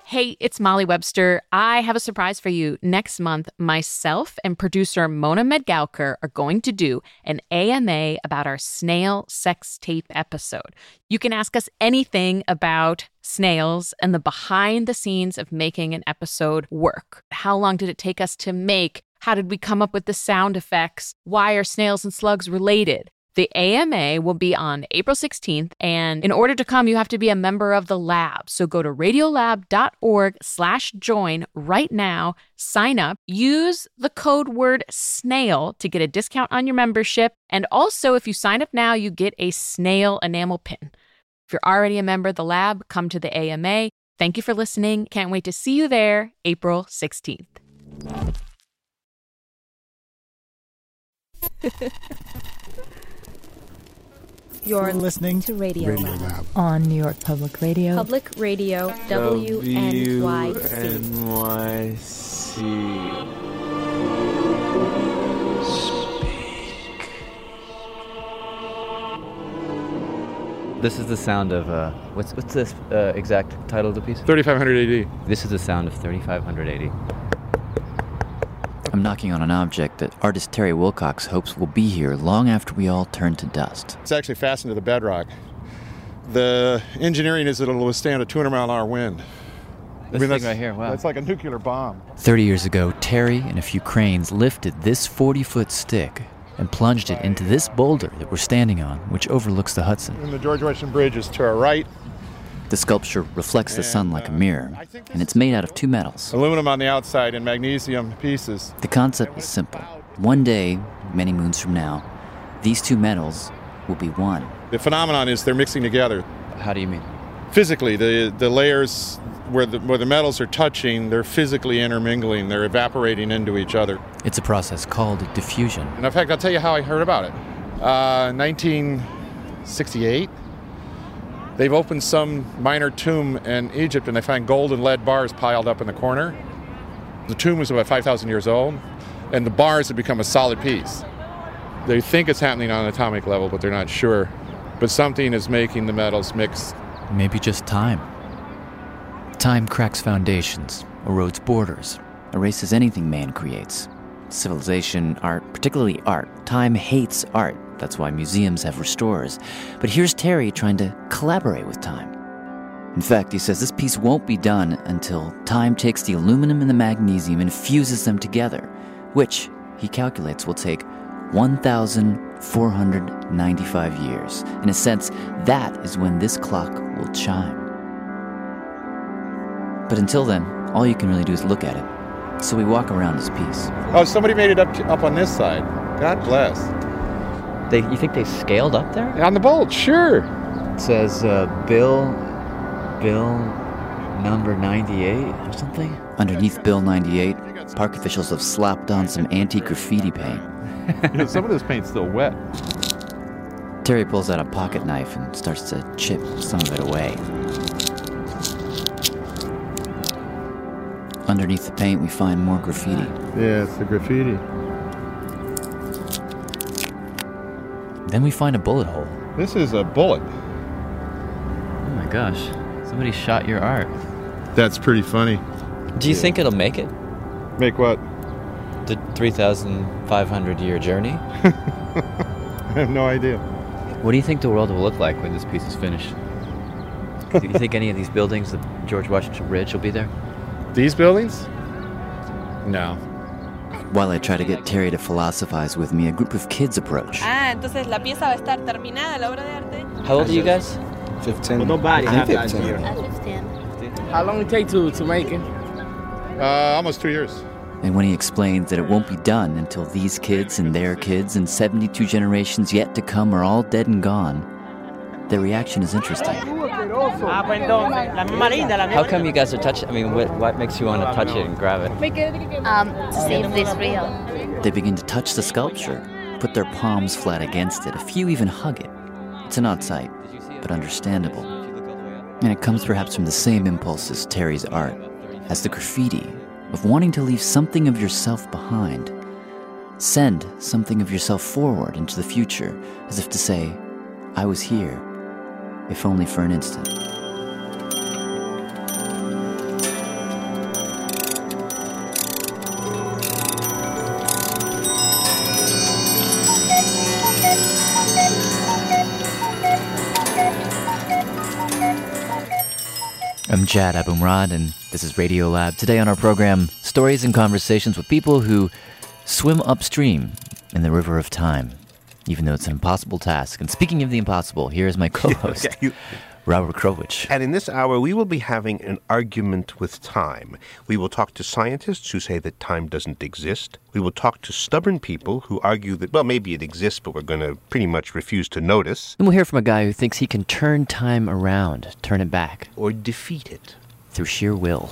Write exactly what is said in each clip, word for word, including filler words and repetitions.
Hey, it's Molly Webster. I have a surprise for you. Next month, myself and producer Mona Medgalker are going to do an A M A about our snail sex tape episode. You can ask us anything about snails and the behind the scenes of making an episode work. How long did it take us to make? How did we come up with the sound effects? Why are snails and slugs related? The A M A will be on April sixteenth, and in order to come, you have to be a member of the lab. So go to radiolab.org slash join right now, sign up, use the code word SNAIL to get a discount on your membership, and also if you sign up now, you get a snail enamel pin. If you're already a member of the lab, come to the A M A. Thank you for listening. Can't wait to see you there, April sixteenth. You're listening to Radio, Radio Lab. Lab On New York Public Radio. Public Radio, W N Y C. W N Y C. Speak. This is the sound of, uh, what's what's this uh, exact title of the piece? thirty-five hundred A D. This is the sound of thirty-five hundred A D. I'm knocking on an object that artist Terry Wilcox hopes will be here long after we all turn to dust. It's actually fastened to the bedrock. The engineering is that it'll withstand a two hundred mile an hour wind. This thing right here, wow. It's like a nuclear bomb. Thirty years ago, Terry and a few cranes lifted this forty-foot stick and plunged it into this boulder that we're standing on, which overlooks the Hudson. And the George Washington Bridge is to our right. The sculpture reflects the sun like a mirror, and it's made out of two metals. Aluminum on the outside and magnesium pieces. The concept is simple. One day, many moons from now, these two metals will be one. The phenomenon is they're mixing together. How do you mean? Physically, the the layers where the where the metals are touching, they're physically intermingling. They're evaporating into each other. It's a process called diffusion. And in fact, I'll tell you how I heard about it. Uh, nineteen sixty-eight. They've opened some minor tomb in Egypt, and they find gold and lead bars piled up in the corner. The tomb was about five thousand years old, and the bars have become a solid piece. They think it's happening on an atomic level, but they're not sure. But something is making the metals mix. Maybe just time. Time cracks foundations, erodes borders, erases anything man creates. Civilization, art, particularly art. Time hates art. That's why museums have restorers. But here's Terry trying to collaborate with time. In fact, he says this piece won't be done until time takes the aluminum and the magnesium and fuses them together, which, he calculates, will take one thousand four hundred ninety-five years. In a sense, that is when this clock will chime. But until then, all you can really do is look at it. So we walk around this piece. Oh, somebody made it up to, up on this side. God bless. They, you think they scaled up there? On the bolt, sure. It says uh, Bill, Bill number ninety-eight or something? Underneath Bill ninety-eight, park officials have slapped on some anti-graffiti paint. You know, some of this paint's still wet. Terry pulls out a pocket knife and starts to chip some of it away. Underneath the paint, we find more graffiti. Yeah, it's the graffiti. Then we find a bullet hole. This is a bullet. Oh my gosh. Somebody shot your art. That's pretty funny. Do you yeah. think it'll make it? Make what? The three thousand five hundred year journey? I have no idea. What do you think the world will look like when this piece is finished? Do you think any of these buildings, the George Washington Bridge, will be there? These buildings? No. While I try to get Terry to philosophize with me, a group of kids approach. Ah, entonces la pieza va a estar terminada, la obra de arte. How old are you guys? fifteen. Well, nobody I'm have fifteen. here. I'm fifteen. How long it take to, to make it? Uh, almost two years. And when he explains that it won't be done until these kids and their kids and seventy-two generations yet to come are all dead and gone, their reaction is interesting. How come you guys are touching? I mean, what, what makes you want to touch it and grab it? Um, to see if it's real. They begin to touch the sculpture, put their palms flat against it. A few even hug it. It's an odd sight, but understandable. And it comes perhaps from the same impulse as Terry's art, as the graffiti, of wanting to leave something of yourself behind. Send something of yourself forward into the future, as if to say, I was here, if only for an instant. I'm Jad Abumrad, and this is Radiolab. Today on our program, stories and conversations with people who swim upstream in the river of time, even though it's an impossible task. And speaking of the impossible, here is my co-host, Robert Krulwich. And in this hour, we will be having an argument with time. We will talk to scientists who say that time doesn't exist. We will talk to stubborn people who argue that, well, maybe it exists, but we're going to pretty much refuse to notice. And we'll hear from a guy who thinks he can turn time around, turn it back. Or defeat it. Through sheer will.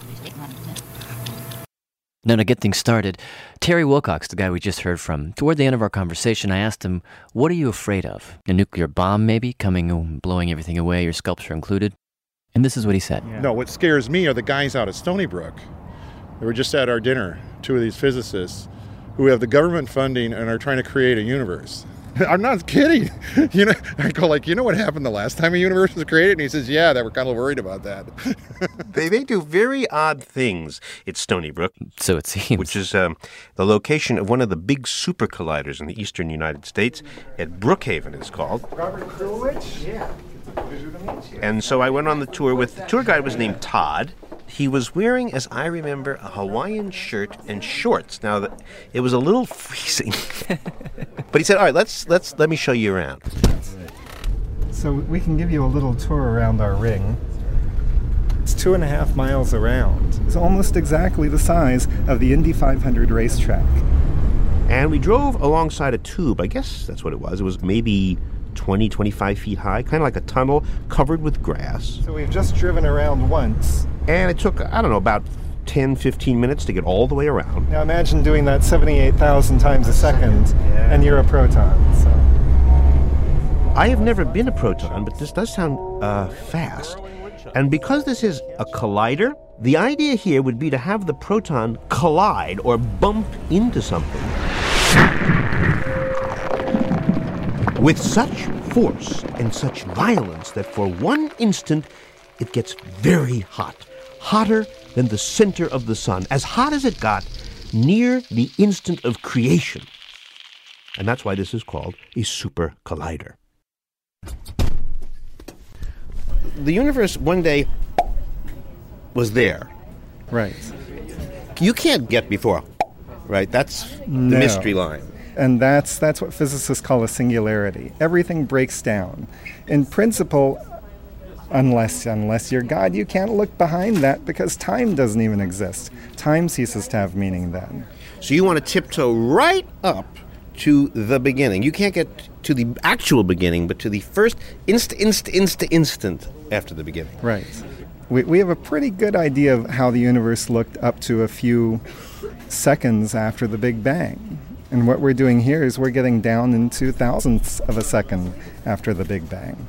Now, to get things started, Terry Wilcox, the guy we just heard from, toward the end of our conversation, I asked him, what are you afraid of? A nuclear bomb, maybe, coming and blowing everything away, your sculpture included? And this is what he said. Yeah. No, what scares me are the guys out at Stony Brook. They were just at our dinner, two of these physicists, who have the government funding and are trying to create a universe. I'm not kidding. You know, I go like, you know what happened the last time a universe was created? And he says, yeah, they were kind of worried about that. they, they do very odd things at Stony Brook. So it seems. Which is um, the location of one of the big super colliders in the eastern United States. At Brookhaven, it's called. Robert Krulwich? Yeah. It's a pleasure to meet you. And so I went on the tour with, the tour guide was named Todd. He was wearing, as I remember, a Hawaiian shirt and shorts. Now, the, it was a little freezing. But he said, all right, let's, let's, let me show you around. So we can give you a little tour around our ring. It's two and a half miles around. It's almost exactly the size of the Indy five hundred racetrack. And we drove alongside a tube. I guess that's what it was. It was maybe twenty, twenty-five feet high, kind of like a tunnel covered with grass. So we've just driven around once. And it took, I don't know, about ten, fifteen minutes to get all the way around. Now imagine doing that seventy-eight thousand times a second, yeah. And you're a proton. So. I have never been a proton, but this does sound uh, fast. And because this is a collider, the idea here would be to have the proton collide or bump into something with such force and such violence that for one instant it gets very hot. Hotter than the center of the sun, as hot as it got near the instant of creation. And that's why this is called a super collider. The universe one day was there. Right. You can't get before, right? That's the no. mystery line. And that's that's what physicists call a singularity. Everything breaks down. In principle, Unless unless you're God, you can't look behind that because time doesn't even exist. Time ceases to have meaning then. So you want to tiptoe right up to the beginning. You can't get to the actual beginning, but to the first inst, inst, inst, instant after the beginning. Right. We we have a pretty good idea of how the universe looked up to a few seconds after the Big Bang. And what we're doing here is we're getting down into thousandths of a second after the Big Bang.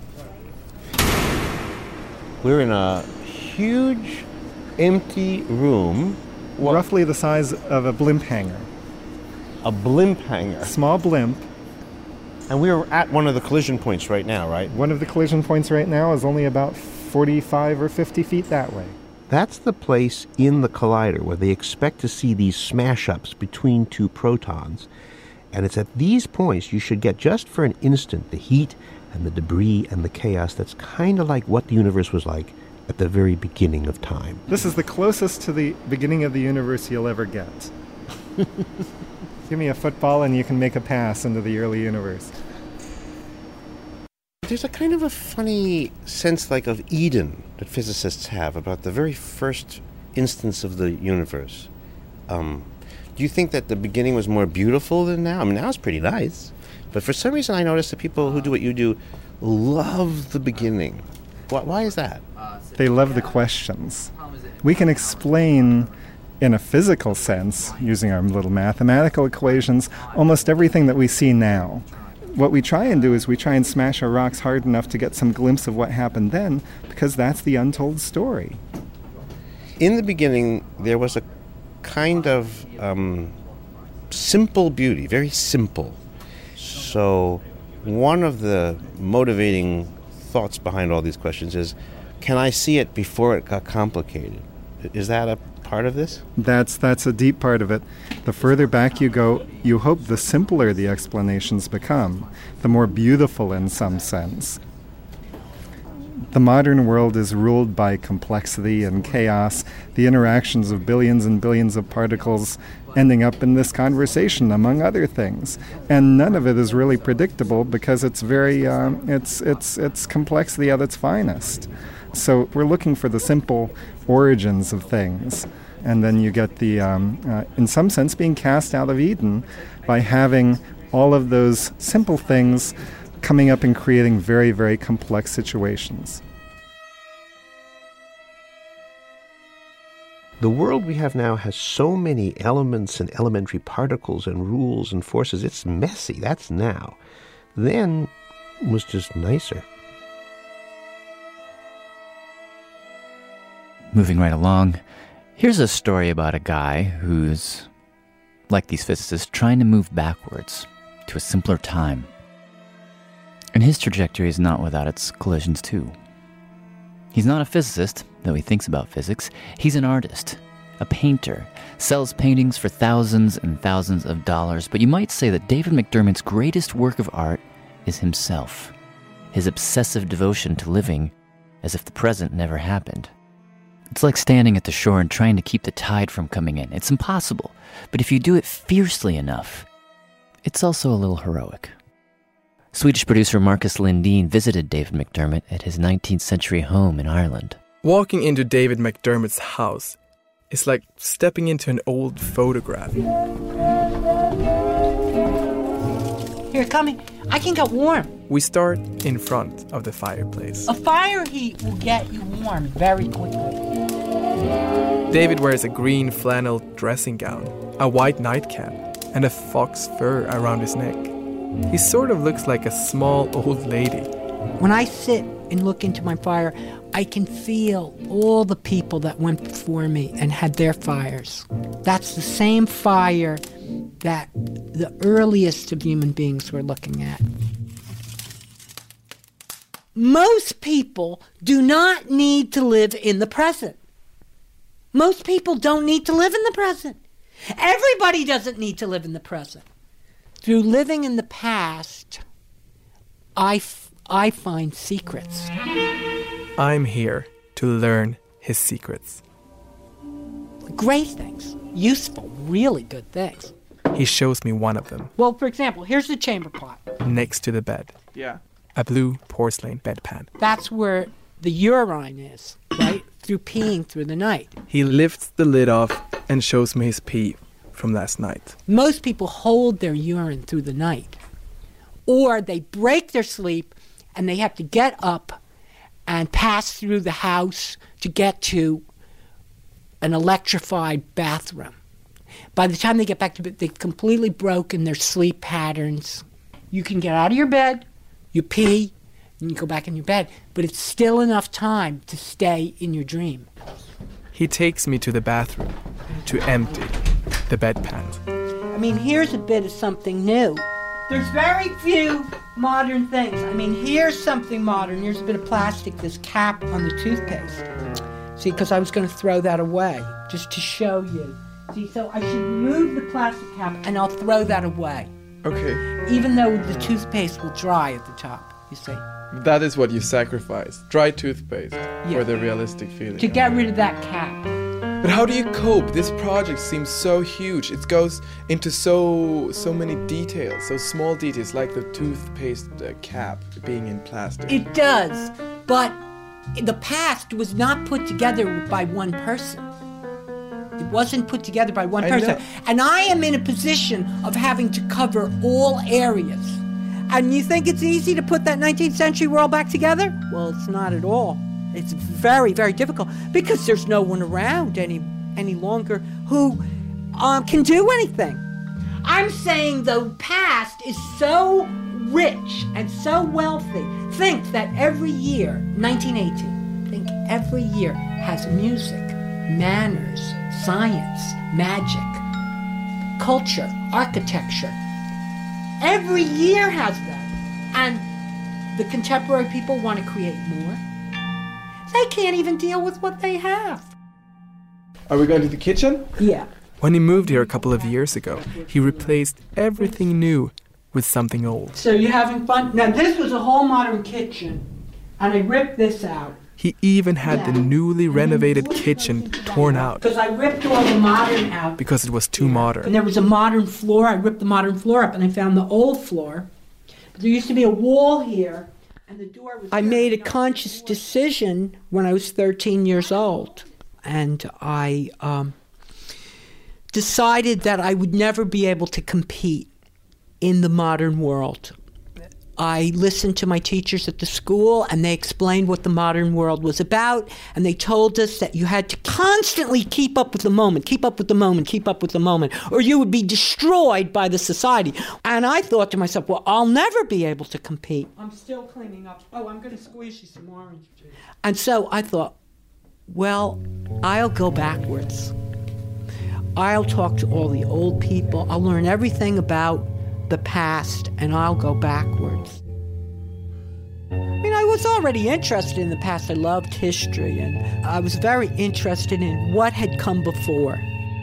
We're in a huge, empty room. What? Roughly the size of a blimp hangar. A blimp hangar? Small blimp. And we're at one of the collision points right now, right? One of the collision points right now is only about forty-five or fifty feet that way. That's the place in the collider where they expect to see these smash-ups between two protons. And it's at these points you should get, just for an instant, the heat and the debris and the chaos that's kind of like what the universe was like at the very beginning of time. This is the closest to the beginning of the universe you'll ever get. Give me a football and you can make a pass into the early universe. There's a kind of a funny sense like of Eden that physicists have about the very first instance of the universe. Um, do you think that the beginning was more beautiful than now? I mean, now it's pretty nice. But for some reason I notice that people who do what you do love the beginning. Why, why is that? They love the questions. We can explain in a physical sense, using our little mathematical equations, almost everything that we see now. What we try and do is we try and smash our rocks hard enough to get some glimpse of what happened then, because that's the untold story. In the beginning, there was a kind of um, simple beauty, very simple. So one of the motivating thoughts behind all these questions is, can I see it before it got complicated? Is that a part of this? That's that's a deep part of it. The further back you go, you hope the simpler the explanations become, the more beautiful in some sense. The modern world is ruled by complexity and chaos, the interactions of billions and billions of particles ending up in this conversation, among other things. And none of it is really predictable because it's very, um, it's, it's, it's complexity at its finest. So we're looking for the simple origins of things. And then you get the, um, uh, in some sense, being cast out of Eden by having all of those simple things coming up and creating very, very complex situations. The world we have now has so many elements and elementary particles and rules and forces. It's messy. That's now. Then was just nicer. Moving right along, here's a story about a guy who's, like these physicists, trying to move backwards to a simpler time. And his trajectory is not without its collisions too. He's not a physicist, though he thinks about physics. He's an artist, a painter, sells paintings for thousands and thousands of dollars. But you might say that David McDermott's greatest work of art is himself, his obsessive devotion to living as if the present never happened. It's like standing at the shore and trying to keep the tide from coming in. It's impossible, but if you do it fiercely enough, it's also a little heroic. Swedish producer Marcus Lindeen visited David McDermott at his nineteenth century home in Ireland. Walking into David McDermott's house is like stepping into an old photograph. Here, come in. I can get warm. We start in front of the fireplace. A fire heat will get you warm very quickly. David wears a green flannel dressing gown, a white nightcap, and a fox fur around his neck. He sort of looks like a small old lady. When I sit and look into my fire, I can feel all the people that went before me and had their fires. That's the same fire that the earliest of human beings were looking at. Most people do not need to live in the present. Most people don't need to live in the present. Everybody doesn't need to live in the present. Through living in the past, I, f- I find secrets. I'm here to learn his secrets. Great things. Useful, really good things. He shows me one of them. Well, for example, here's the chamber pot. Next to the bed. Yeah. A blue porcelain bedpan. That's where the urine is, right? Through peeing through the night. He lifts the lid off and shows me his pee from last night. Most people hold their urine through the night. Or they break their sleep and they have to get up and pass through the house to get to an electrified bathroom. By the time they get back to bed, they've completely broken their sleep patterns. You can get out of your bed, you pee, and you go back in your bed, but it's still enough time to stay in your dream. He takes me to the bathroom to empty the bedpan. I mean, here's a bit of something new. There's very few modern things. I mean, here's something modern. Here's a bit of plastic, this cap on the toothpaste. See, because I was going to throw that away, just to show you. See, so I should move the plastic cap, and I'll throw that away. Okay. Even though the toothpaste will dry at the top, you see. That is what you sacrifice. Dry toothpaste Yeah. for the realistic feeling. To get rid of that cap. But how do you cope? This project seems so huge. It goes into so so many details, so small details, like the toothpaste uh, cap being in plastic. It does, but the past was not put together by one person. It wasn't put together by one I person. know. And I am in a position of having to cover all areas. And you think it's easy to put that nineteenth century world back together? Well, it's not at all. It's very, very difficult because there's no one around any any longer who um, can do anything. I'm saying the past is so rich and so wealthy. Think that every year, nineteen eighteen, think every year has music, manners, science, magic, culture, architecture. Every year has that. And the contemporary people want to create more. They can't even deal with what they have. Are we going to the kitchen? Yeah. When he moved here a couple of years ago, he replaced everything new with something old. So you're having fun? Now, this was a whole modern kitchen. And I ripped this out. He even had yeah. the newly renovated kitchen torn out. Because I ripped all the modern out. Because it was too modern. And there was a modern floor. I ripped the modern floor up and I found the old floor. But there used to be a wall here and the door was... I made a conscious decision when I was thirteen years old. And I um, decided that I would never be able to compete in the modern world. I listened to my teachers at the school, and they explained what the modern world was about, and they told us that you had to constantly keep up with the moment, keep up with the moment, keep up with the moment, or you would be destroyed by the society. And I thought to myself, well, I'll never be able to compete. I'm still cleaning up. Oh, I'm going to squeeze you some orange juice. And so I thought, well, I'll go backwards. I'll talk to all the old people. I'll learn everything about the past, and I'll go backwards. I mean, I was already interested in the past. I loved history, and I was very interested in what had come before.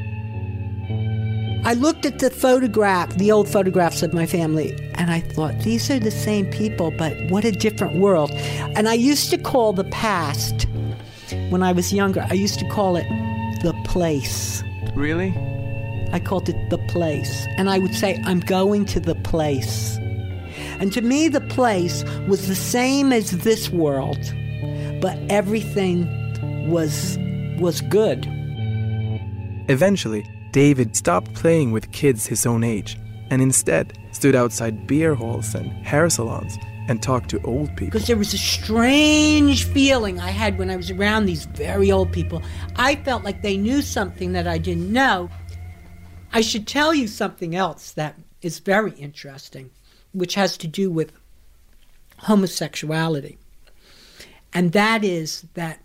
I looked at the photograph, the old photographs of my family, and I thought, these are the same people, but what a different world. And I used to call the past, when I was younger, I used to call it the place. Really? I called it the place. And I would say, I'm going to the place. And to me, the place was the same as this world, but everything was, was good. Eventually, David stopped playing with kids his own age and instead stood outside beer halls and hair salons and talked to old people. Because there was a strange feeling I had when I was around these very old people. I felt like they knew something that I didn't know. I should tell you something else that is very interesting, which has to do with homosexuality. And that is that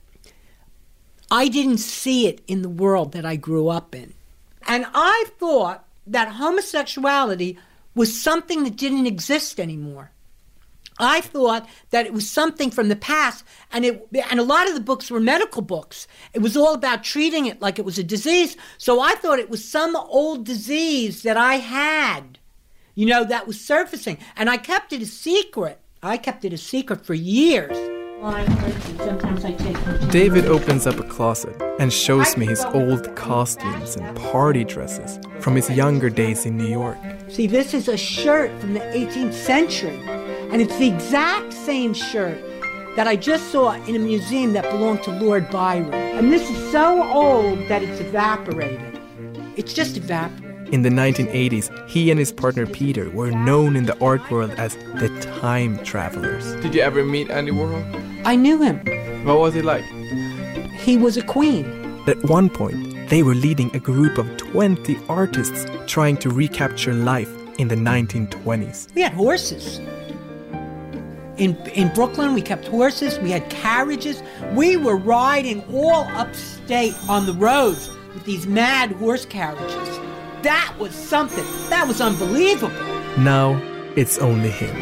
I didn't see it in the world that I grew up in. And I thought that homosexuality was something that didn't exist anymore. I thought that it was something from the past, and it and a lot of the books were medical books. It was all about treating it like it was a disease. So I thought it was some old disease that I had, you know, that was surfacing. And I kept it a secret. I kept it a secret for years. Sometimes I take them. David opens up a closet and shows me his old costumes and party dresses from his younger days in New York. See, this is a shirt from the eighteenth century. And it's the exact same shirt that I just saw in a museum that belonged to Lord Byron. And this is so old that it's evaporated. It's just evaporated. In the nineteen eighties, he and his partner Peter were known in the art world as the Time Travelers. Did you ever meet Andy Warhol? I knew him. What was he like? He was a queen. At one point, they were leading a group of twenty artists trying to recapture life in the nineteen twenties. We had horses. In in Brooklyn, we kept horses, we had carriages. We were riding all upstate on the roads with these mad horse carriages. That was something. That was unbelievable. Now, it's only him.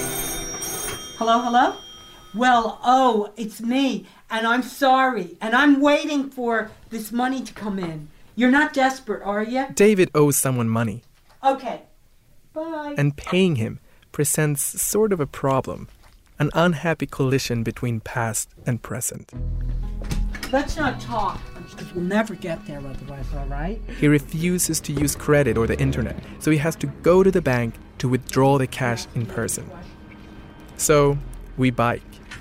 Hello, hello? Well, oh, it's me, and I'm sorry, and I'm waiting for this money to come in. You're not desperate, are you? David owes someone money. Okay, bye. And paying him presents sort of a problem. An unhappy collision between past and present. Let's not talk, because we'll never get there otherwise, all right? He refuses to use credit or the internet, so he has to go to the bank to withdraw the cash in person. So, we bike.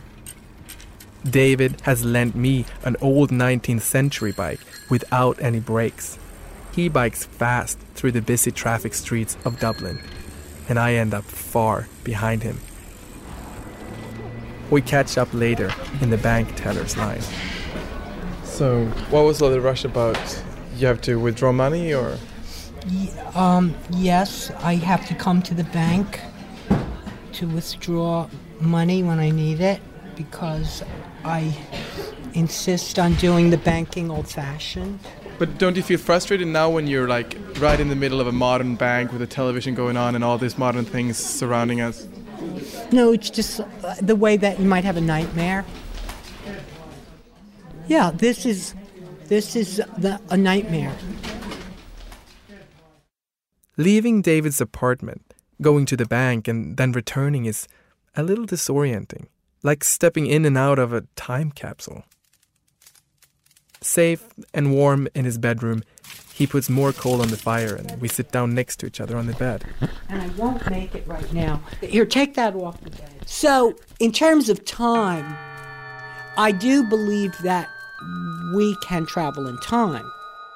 David has lent me an old nineteenth century bike without any brakes. He bikes fast through the busy traffic streets of Dublin, and I end up far behind him. We catch up later in the bank teller's line. So, what was all the rush about? You have to withdraw money, or? Yeah, um, yes, I have to come to the bank to withdraw money when I need it because I insist on doing the banking old-fashioned. But don't you feel frustrated now when you're like right in the middle of a modern bank with a television going on and all these modern things surrounding us? No, it's just the way that you might have a nightmare. Yeah, this is this is the, a nightmare. Leaving David's apartment, going to the bank and then returning is a little disorienting. like stepping in and out of a time capsule. Safe and warm in his bedroom, he puts more coal on the fire and we sit down next to each other on the bed. And I won't make it right now. Here, take that off the bed. So, in terms of time, I do believe that we can travel in time.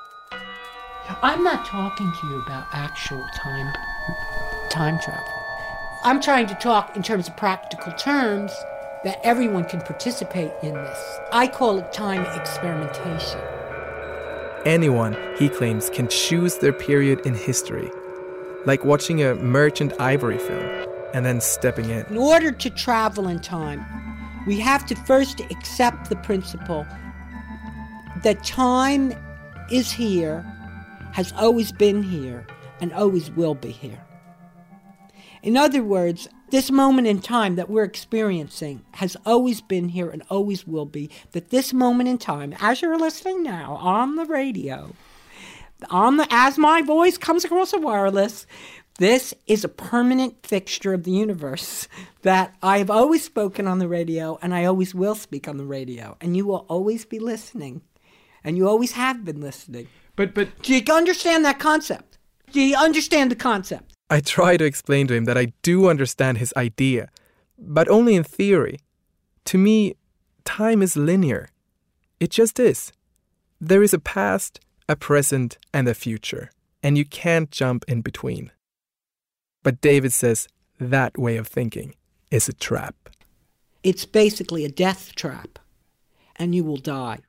I'm not talking to you about actual time, time travel. I'm trying to talk in terms of practical terms that everyone can participate in this. I call it time experimentation. Anyone, he claims, can choose their period in history, like watching a Merchant Ivory film and then stepping in. In order to travel in time, we have to first accept the principle that time is here, has always been here, and always will be here. In other words, this moment in time that we're experiencing has always been here and always will be. That this moment in time, as you're listening now on the radio, on the as my voice comes across the wireless, this is a permanent fixture of the universe that I've always spoken on the radio and I always will speak on the radio. And you will always be listening. And you always have been listening. But but do you understand that concept? Do you understand the concept? I try to explain to him that I do understand his idea, but only in theory. To me, time is linear. It just is. There is a past, a present, and a future, and you can't jump in between. But David says that way of thinking is a trap. It's basically a death trap, and you will die.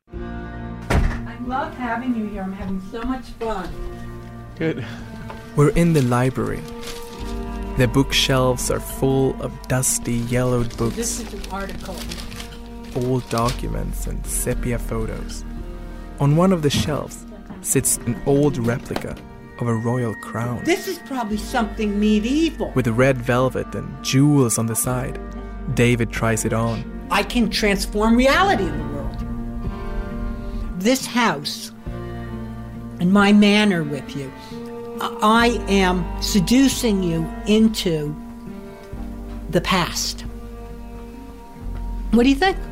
I love having you here. I'm having so much fun. Good. We're in the library. The bookshelves are full of dusty, yellowed books. This is an article. Old documents and sepia photos. On one of the shelves sits an old replica of a royal crown. This is probably something medieval. With red velvet and jewels on the side. David tries it on. I can transform reality in the world. This house and my manner with you, I am seducing you into the past. What do you think?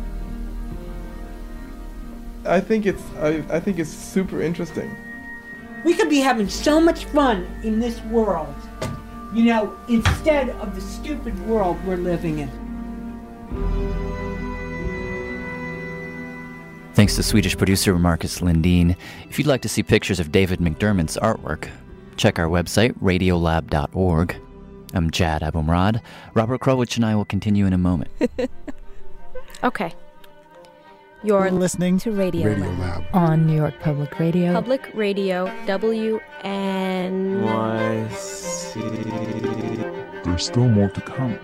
I think it's I, I think it's super interesting. We could be having so much fun in this world, you know, instead of the stupid world we're living in. Thanks to Swedish producer Marcus Lindeen. If you'd like to see pictures of David McDermott's artwork, check our website, radiolab dot org. I'm Jad Abumrad. Robert Krulwich and I will continue in a moment. Okay. You're listening to Radio, Radio Lab. Lab on New York Public Radio. Public Radio, W N Y C. There's still more to come.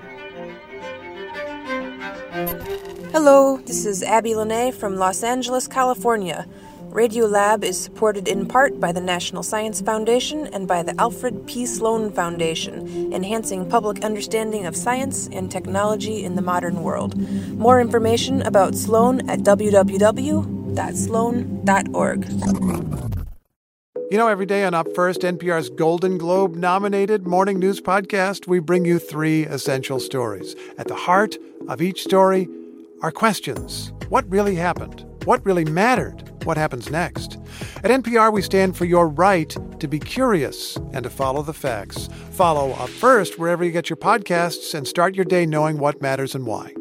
Hello, this is Abby Lene from Los Angeles, California. Radio Lab is supported in part by the National Science Foundation and by the Alfred P. Sloan Foundation, enhancing public understanding of science and technology in the modern world. More information about Sloan at w w w dot sloan dot org. You know, every day on Up First, N P R's Golden Globe-nominated morning news podcast, we bring you three essential stories. At the heart of each story are questions. What really happened? What really mattered? What happens next? At N P R, we stand for your right to be curious and to follow the facts. Follow Up First wherever you get your podcasts and start your day knowing what matters and why.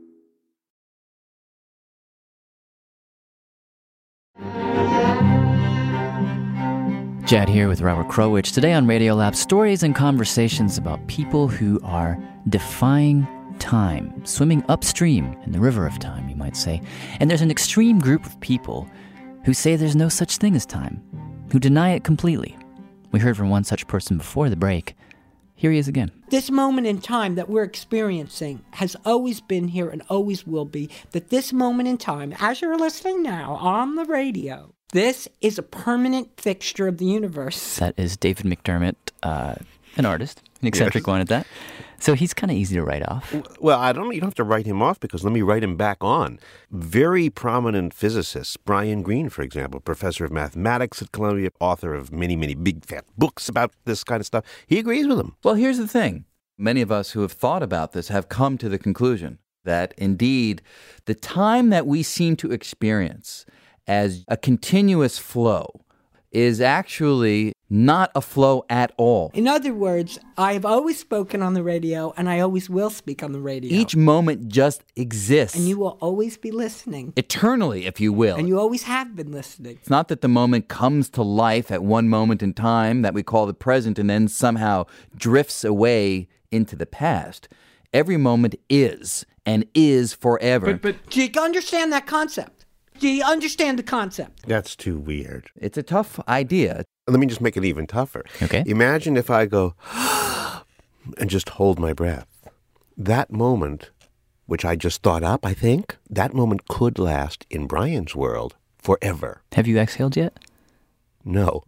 Jad here with Robert Krulwich. Today on Radiolab, stories and conversations about people who are defying time, swimming upstream in the river of time, you might say. And there's an extreme group of people who say there's no such thing as time, who deny it completely. We heard from one such person before the break. Here he is again. This moment in time that we're experiencing has always been here and always will be. That this moment in time, as you're listening now on the radio, this is a permanent fixture of the universe. That is David McDermott, uh, an artist, an eccentric Yes. one at that. So he's kind of easy to write off. Well, I don't. You don't have to write him off because let me write him back on. Very prominent physicists, Brian Greene, for example, professor of mathematics at Columbia, author of many, many big fat books about this kind of stuff. He agrees with him. Well, here's the thing. Many of us who have thought about this have come to the conclusion that indeed the time that we seem to experience as a continuous flow is actually not a flow at all. In other words, I've always spoken on the radio, and I always will speak on the radio. Each moment just exists. And you will always be listening. Eternally, if you will. And you always have been listening. It's not that the moment comes to life at one moment in time that we call the present and then somehow drifts away into the past. Every moment is, and is forever. But, but do you understand that concept? Do you understand the concept? That's too weird. It's a tough idea. Let me just make it even tougher. Okay. Imagine if I go and just hold my breath. That moment, which I just thought up, I think, that moment could last in Brian's world forever. Have you exhaled yet? No.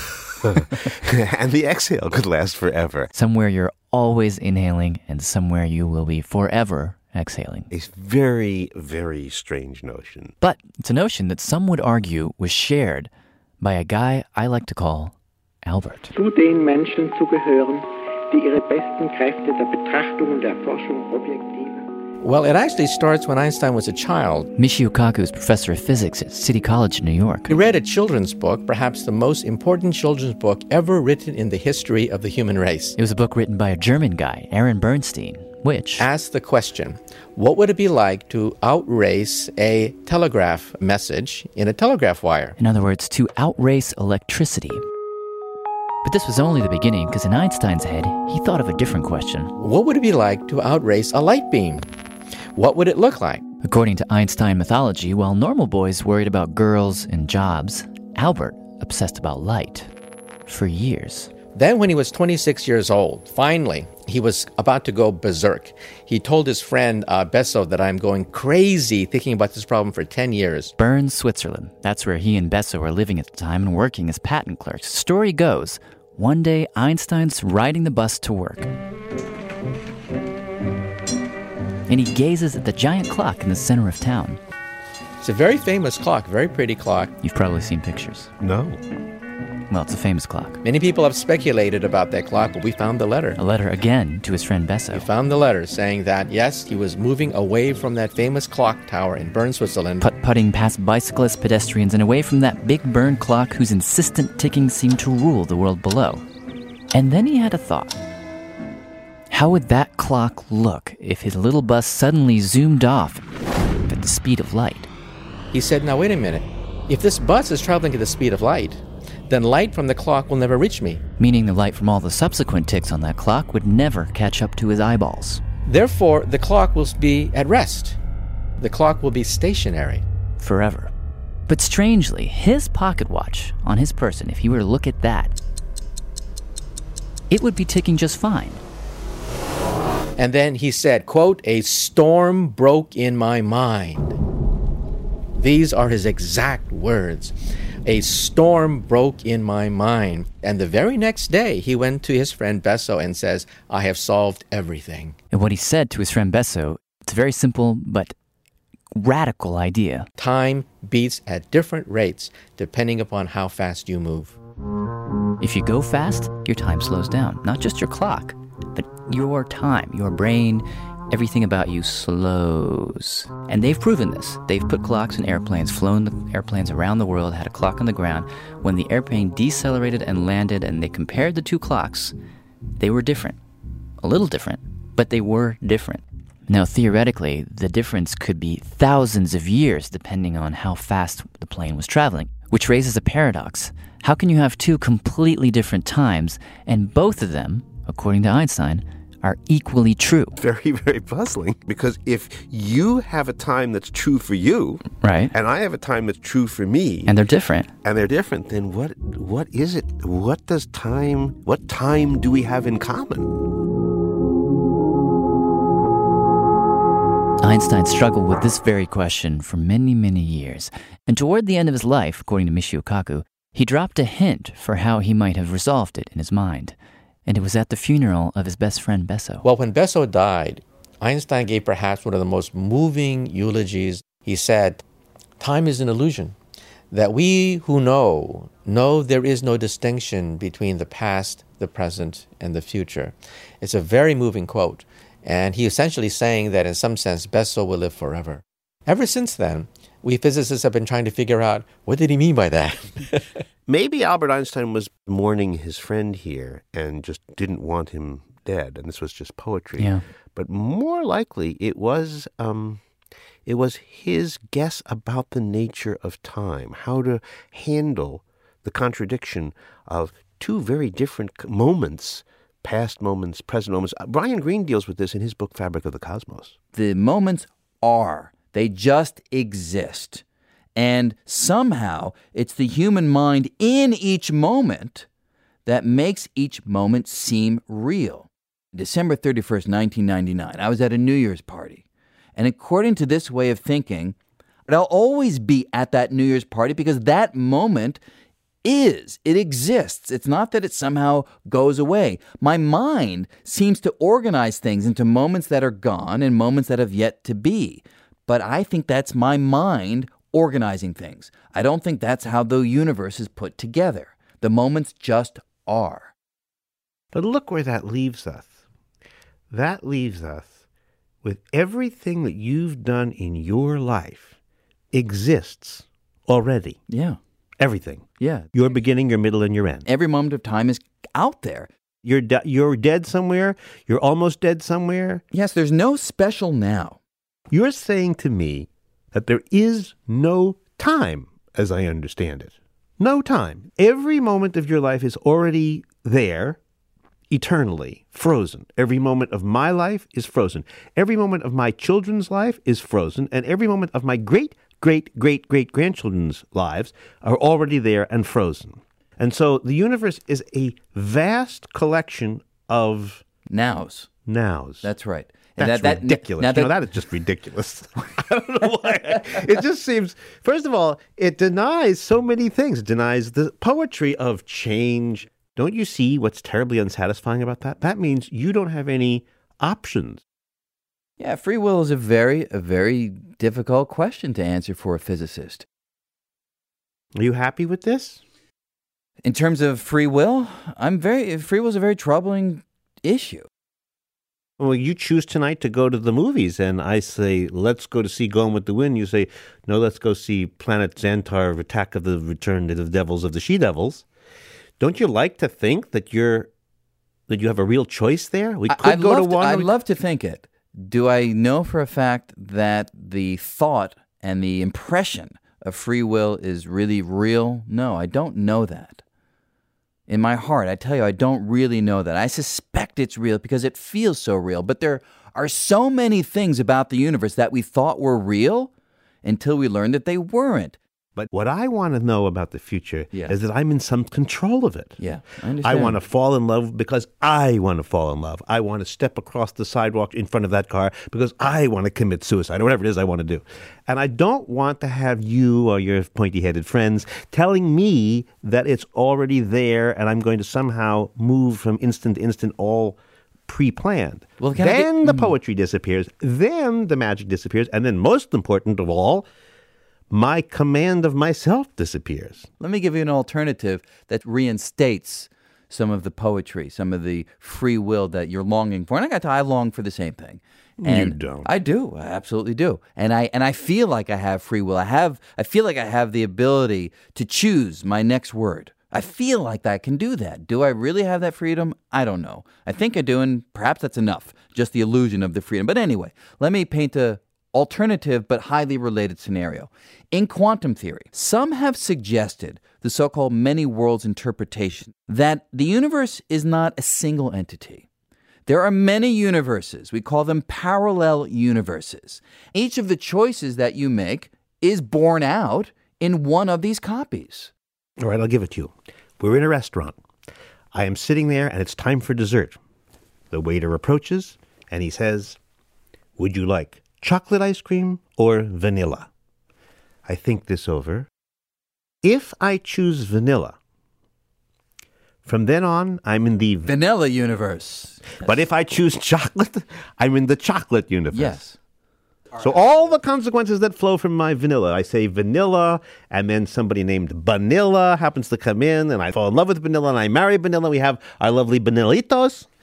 And the exhale could last forever. Somewhere you're always inhaling and somewhere you will be forever exhaling. A very, very strange notion. But it's a notion that some would argue was shared by a guy I like to call Albert. Zu den Menschen zu gehören, die ihre besten Kräfte der Betrachtung und der Forschung objektiv. Well, it actually starts when Einstein was a child. Michio Kaku is professor of physics at City College in New York. He read a children's book, perhaps the most important children's book ever written in the history of the human race. It was a book written by a German guy, Aaron Bernstein, which asked the question, what would it be like to outrace a telegraph message in a telegraph wire? In other words, to outrace electricity. But this was only the beginning, because in Einstein's head, he thought of a different question. What would it be like to outrace a light beam? What would it look like? According to Einstein mythology, while normal boys worried about girls and jobs, Albert obsessed about light for years. Then when he was twenty-six years old, finally, he was about to go berserk. He told his friend uh, Besso that I'm going crazy thinking about this problem for ten years. Bern, Switzerland. That's where he and Besso were living at the time and working as patent clerks. Story goes, one day Einstein's riding the bus to work. And he gazes at the giant clock in the center of town. It's a very famous clock, very pretty clock. You've probably seen pictures. No. Well, it's a famous clock. Many people have speculated about that clock, but we found the letter. A letter again to his friend Besso. We found the letter saying that, yes, he was moving away from that famous clock tower in Bern, Switzerland. Putt-putting past bicyclists, pedestrians, and away from that big Bern clock whose insistent ticking seemed to rule the world below. And then he had a thought. How would that clock look if his little bus suddenly zoomed off at the speed of light? He said, now wait a minute. If this bus is traveling at the speed of light, then light from the clock will never reach me. Meaning the light from all the subsequent ticks on that clock would never catch up to his eyeballs. Therefore, the clock will be at rest. The clock will be stationary. Forever. But strangely, his pocket watch on his person, if he were to look at that, it would be ticking just fine. And then he said, quote, a storm broke in my mind. These are his exact words. A storm broke in my mind. And the very next day, he went to his friend Besso and says, I have solved everything. And what he said to his friend Besso, it's a very simple but radical idea. Time beats at different rates depending upon how fast you move. If you go fast, your time slows down. Not just your clock, but your time, your brain, everything about you slows. And they've proven this. They've put clocks in airplanes, flown the airplanes around the world, had a clock on the ground. When the airplane decelerated and landed and they compared the two clocks, they were different. A little different, but they were different. Now, theoretically, the difference could be thousands of years depending on how fast the plane was traveling, which raises a paradox. How can you have two completely different times and both of them, according to Einstein, are equally true? Very, very puzzling. Because if you have a time that's true for you, right, and I have a time that's true for me, and they're different, and they're different, then what? What is it? What does time? What time do we have in common? Einstein struggled with this very question for many, many years, and toward the end of his life, according to Michio Kaku, he dropped a hint for how he might have resolved it in his mind. And it was at the funeral of his best friend, Besso. Well, when Besso died, Einstein gave perhaps one of the most moving eulogies. He said, time is an illusion, that we who know, know there is no distinction between the past, the present, and the future. It's a very moving quote. And he essentially saying that in some sense, best soul will live forever. Ever since then, we physicists have been trying to figure out, what did he mean by that? Maybe Albert Einstein was mourning his friend here and just didn't want him dead, and this was just poetry. Yeah. But more likely, it was um, it was his guess about the nature of time, how to handle the contradiction of two very different moments, past moments, present moments. Uh, Brian Greene deals with this in his book, Fabric of the Cosmos. The moments are. They just exist. And somehow it's the human mind in each moment that makes each moment seem real. December thirty-first, nineteen ninety-nine, I was at a New Year's party. And according to this way of thinking, I'll always be at that New Year's party because that moment is, it exists. It's not that it somehow goes away. My mind seems to organize things into moments that are gone and moments that have yet to be. But I think that's my mind organizing things. I don't think that's how the universe is put together. The moments just are. But look where that leaves us. That leaves us with everything that you've done in your life exists already. Yeah. Everything. Yeah. Your beginning, your middle, and your end. Every moment of time is out there. You're, de- you're dead somewhere. You're almost dead somewhere. Yes, there's no special now. You're saying to me that there is no time, as I understand it. No time. Every moment of your life is already there, eternally, frozen. Every moment of my life is frozen. Every moment of my children's life is frozen. And every moment of my great, great, great, great grandchildren's lives are already there and frozen. And so the universe is a vast collection of nows. Nows. That's right. And That's that, that, ridiculous. Now that, you know, that is just ridiculous. I don't know why. It just seems, first of all, it denies so many things. It denies the poetry of change. Don't you see what's terribly unsatisfying about that? That means you don't have any options. Yeah, free will is a very, a very difficult question to answer for a physicist. Are you happy with this? In terms of free will, I'm very, free will is a very troubling issue. Well, you choose tonight to go to the movies, and I say, let's go to see Gone with the Wind. You say, no, let's go see Planet Xantar, Attack of the Return of the Devils of the She-Devils. Don't you like to think that you're that you have a real choice there? We could I'd go love to to, one. I'd love to think it. Do I know for a fact that the thought and the impression of free will is really real? No, I don't know that. In my heart, I tell you, I don't really know that. I suspect it's real because it feels so real. But there are so many things about the universe that we thought were real until we learned that they weren't. But what I want to know about the future yes. is that I'm in some control of it. Yeah, I understand. I want to fall in love because I want to fall in love. I want to step across the sidewalk in front of that car because I want to commit suicide or whatever it is I want to do. And I don't want to have you or your pointy-headed friends telling me that it's already there and I'm going to somehow move from instant to instant all pre-planned. Well, then get... the poetry disappears. Then the magic disappears. And then most important of all, my command of myself disappears. Let me give you an alternative that reinstates some of the poetry, some of the free will that you're longing for. And I got to, I long for the same thing. And you don't. I do. I absolutely do. And I and I feel like I have free will. I have. I feel like I have the ability to choose my next word. I feel like I can do that. Do I really have that freedom? I don't know. I think I do, and perhaps that's enough. Just the illusion of the freedom. But anyway, let me paint a alternative but highly related scenario. In quantum theory, some have suggested the so-called many worlds interpretation, that the universe is not a single entity. There are many universes. We call them parallel universes. Each of the choices that you make is borne out in one of these copies. All right, I'll give it to you. We're in a restaurant. I am sitting there and it's time for dessert. The waiter approaches and he says, "Would you like chocolate ice cream or vanilla?" I think this over. If I choose vanilla, from then on, I'm in the vanilla universe. But if I choose chocolate, I'm in the chocolate universe. Yes. So all the consequences that flow from my vanilla, I say vanilla, and then somebody named Vanilla happens to come in, and I fall in love with Vanilla, and I marry Vanilla. We have our lovely Vanillitos.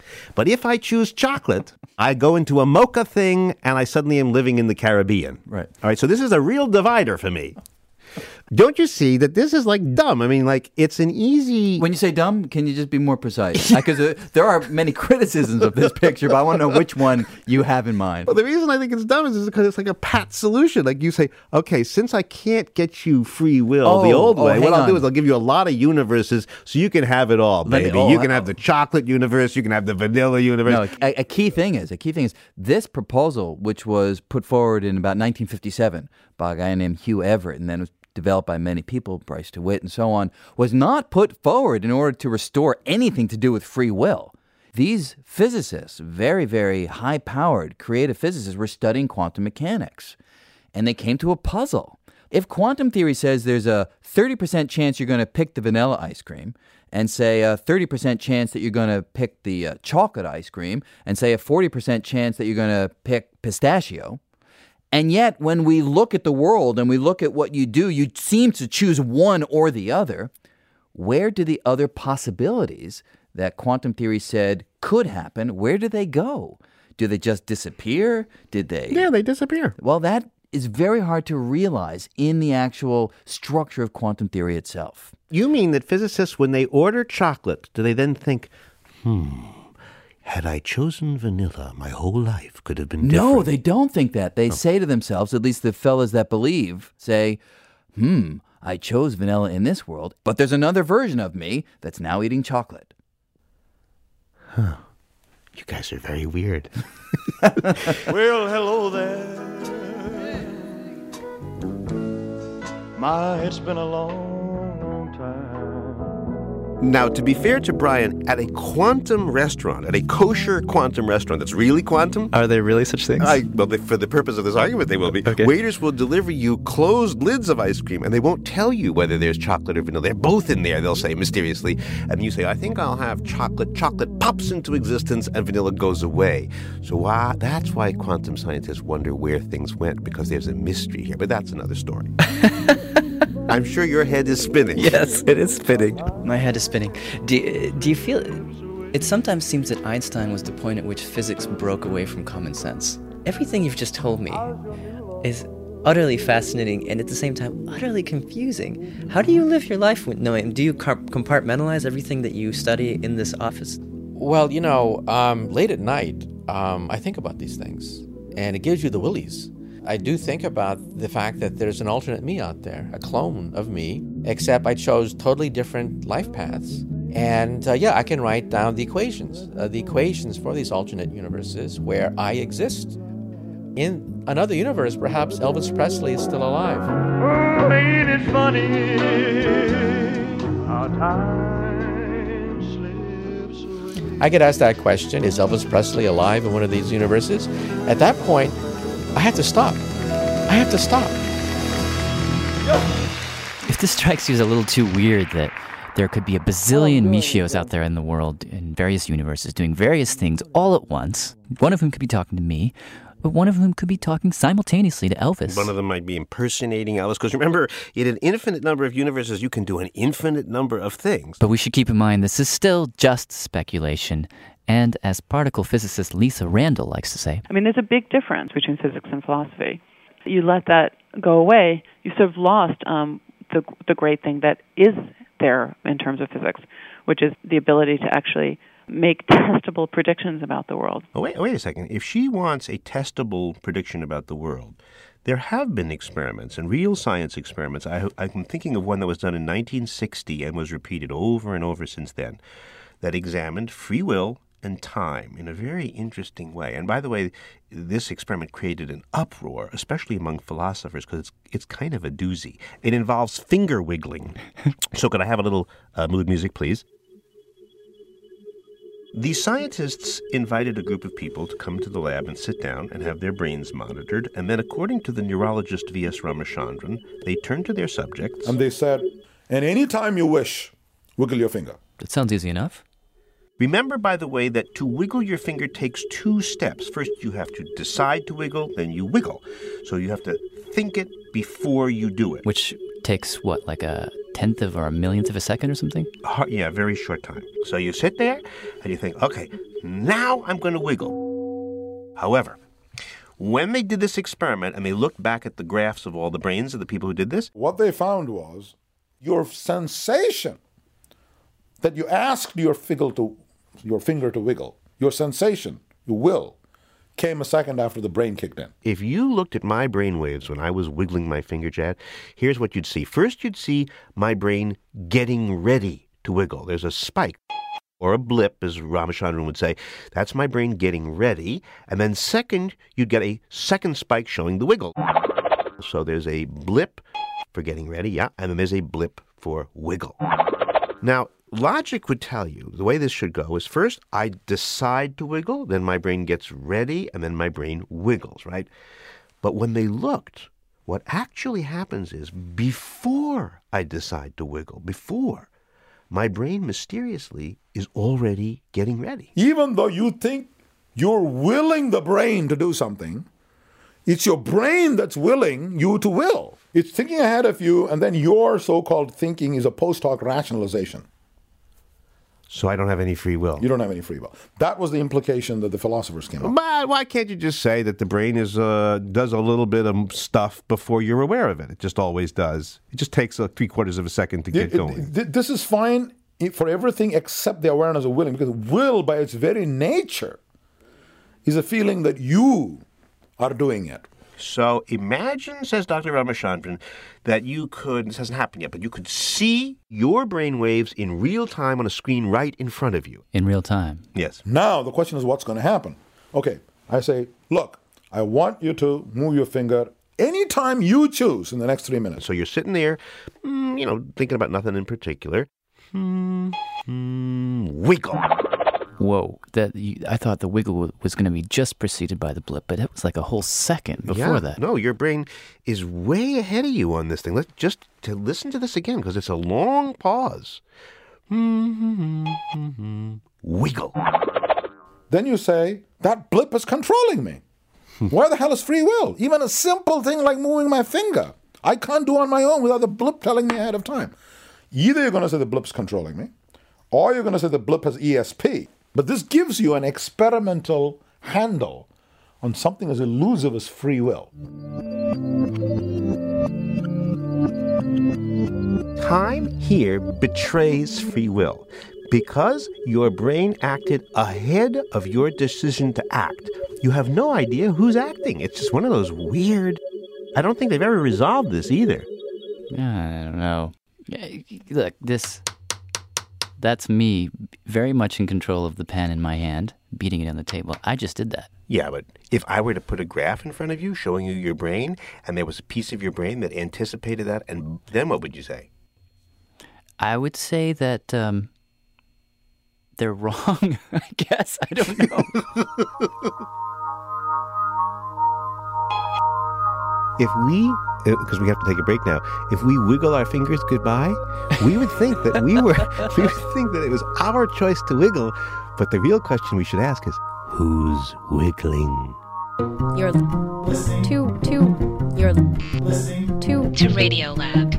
But if I choose chocolate, I go into a mocha thing and I suddenly am living in the Caribbean. Right. All right, so this is a real divider for me. Don't you see that this is like dumb? I mean, like, it's an easy... When you say dumb, can you just be more precise? Because uh, there are many criticisms of this picture, but I want to know which one you have in mind. Well, the reason I think it's dumb is because it's like a pat solution. Like you say, okay, since I can't get you free will Oh, the old oh, way, hang what I'll on. do is I'll give you a lot of universes so you can have it all, Let me- baby. oh, you can I- have the chocolate universe, you can have the vanilla universe. No, a, a key thing is, a key thing is, this proposal, which was put forward in about nineteen fifty-seven by a guy named Hugh Everett, and then was developed by many people, Bryce DeWitt and so on, was not put forward in order to restore anything to do with free will. These physicists, very, very high-powered creative physicists, were studying quantum mechanics, and they came to a puzzle. If quantum theory says there's a thirty percent chance you're going to pick the vanilla ice cream, and say a thirty percent chance that you're going to pick the uh, chocolate ice cream, and say a forty percent chance that you're going to pick pistachio, and yet, when we look at the world and we look at what you do, you seem to choose one or the other. Where do the other possibilities that quantum theory said could happen, where do they go? Do they just disappear? Did they? Yeah, they disappear. Well, that is very hard to realize in the actual structure of quantum theory itself. You mean that physicists, when they order chocolate, do they then think, hmm, had I chosen vanilla, my whole life could have been different? No, they don't think that. They say to themselves, at least the fellas that believe, say, hmm, I chose vanilla in this world, but there's another version of me that's now eating chocolate. Huh. You guys are very weird. Well, hello there. My, it's been a long, long time. Now, to be fair to Brian, at a quantum restaurant, at a kosher quantum restaurant that's really quantum... Are there really such things? I, well, they, for the purpose of this argument, they will be. Okay. Waiters will deliver you closed lids of ice cream, and they won't tell you whether there's chocolate or vanilla. They're both in there, they'll say mysteriously. And you say, I think I'll have chocolate. Chocolate pops into existence, and vanilla goes away. So why, that's why quantum scientists wonder where things went, because there's a mystery here. But that's another story. I'm sure your head is spinning. Yes, it is spinning. My head is spinning. Do, do you feel... It sometimes seems that Einstein was the point at which physics broke away from common sense. Everything you've just told me is utterly fascinating and at the same time utterly confusing. How do you live your life with knowing? Do you compartmentalize everything that you study in this office? Well, you know, um, late at night, um, I think about these things, and it gives you the willies. I do think about the fact that there's an alternate me out there, a clone of me, except I chose totally different life paths. And uh, yeah, I can write down the equations, uh, the equations for these alternate universes where I exist. In another universe, perhaps Elvis Presley is still alive. Oh, ain't it funny how time slips away? I get asked that question, is Elvis Presley alive in one of these universes? At that point, I have to stop. I have to stop. If this strikes you as a little too weird that there could be a bazillion Michios out there in the world, in various universes, doing various things all at once, one of whom could be talking to me, but one of whom could be talking simultaneously to Elvis. One of them might be impersonating Elvis, because remember, in an infinite number of universes, you can do an infinite number of things. But we should keep in mind this is still just speculation. And as particle physicist Lisa Randall likes to say, I mean, there's a big difference between physics and philosophy. You let that go away, you sort of lost um, the the great thing that is there in terms of physics, which is the ability to actually make testable predictions about the world. Oh, wait, wait a second. If she wants a testable prediction about the world, there have been experiments, and real science experiments. I, I'm thinking of one that was done in nineteen sixty and was repeated over and over since then, that examined free will and time in a very interesting way. And by the way, this experiment created an uproar, especially among philosophers, because it's, it's kind of a doozy. It involves finger wiggling. So could I have a little uh, mood music, please? The scientists invited a group of people to come to the lab and sit down and have their brains monitored. And then, according to the neurologist V S Ramachandran, they turned to their subjects. And they said, and any time you wish, wiggle your finger. That sounds easy enough. Remember, by the way, that to wiggle your finger takes two steps. First, you have to decide to wiggle, then you wiggle. So you have to think it before you do it. Which takes, what, like a tenth of or a millionth of a second or something? Uh, yeah, very short time. So you sit there and you think, okay, now I'm going to wiggle. However, when they did this experiment and they looked back at the graphs of all the brains of the people who did this, what they found was your sensation that you asked your finger to, your finger to wiggle, your sensation, your will, came a second after the brain kicked in. if you looked at my brain waves when I was wiggling my finger, Chad, here's what you'd see. First, you'd see my brain getting ready to wiggle. There's a spike or a blip, as Ramachandran would say. That's my brain getting ready. And then second, you'd get a second spike showing the wiggle. So there's a blip for getting ready, yeah, and then there's a blip for wiggle. Now, logic would tell you the way this should go is first I decide to wiggle, then my brain gets ready, and then my brain wiggles, right? But when they looked, what actually happens is before I decide to wiggle, before, my brain mysteriously is already getting ready. Even though you think you're willing the brain to do something, it's your brain that's willing you to will. It's thinking ahead of you, and then your so-called thinking is a post hoc rationalization. So I don't have any free will. You don't have any free will. That was the implication that the philosophers came up with. But why can't you just say that the brain is uh, does a little bit of stuff before you're aware of it? It just always does. It just takes like three quarters of a second to get It- it- going. th- this is fine for everything except the awareness of willing, because will, by its very nature, is a feeling that you are doing it. So imagine, says Doctor Ramachandran, that you could, this hasn't happened yet, but you could see your brain waves in real time on a screen right in front of you. In real time? Yes. Now, the question is what's going to happen? Okay, I say, look, I want you to move your finger anytime you choose in the next three minutes. So you're sitting there, mm, you know, thinking about nothing in particular. Mm, mm, wiggle. Whoa, that you, I thought the wiggle wa- was going to be just preceded by the blip, but it was like a whole second before Yeah, that. No, your brain is way ahead of you on this thing. Let's just to listen to this again, because it's a long pause. Wiggle. Then you say, that blip is controlling me. Where the hell is free will? Even a simple thing like moving my finger, I can't do on my own without the blip telling me ahead of time. Either you're going to say the blip's controlling me, or you're going to say the blip has E S P. But this gives you an experimental handle on something as elusive as free will. Time here betrays free will. Because your brain acted ahead of your decision to act, you have no idea who's acting. It's just one of those weird... I don't think they've ever resolved this either. I don't know. Yeah, look, this... That's me very much in control of the pen in my hand, beating it on the table. I just did that. Yeah, but if I were to put a graph in front of you showing you your brain, and there was a piece of your brain that anticipated that, and then what would you say? I would say that um, they're wrong, I guess. I don't know. If we, because we have to take a break now, if we wiggle our fingers goodbye, we would think that we were, we would think that it was our choice to wiggle, but the real question we should ask is, who's wiggling? You're listening to, to, you're listening to, to Radio Lab.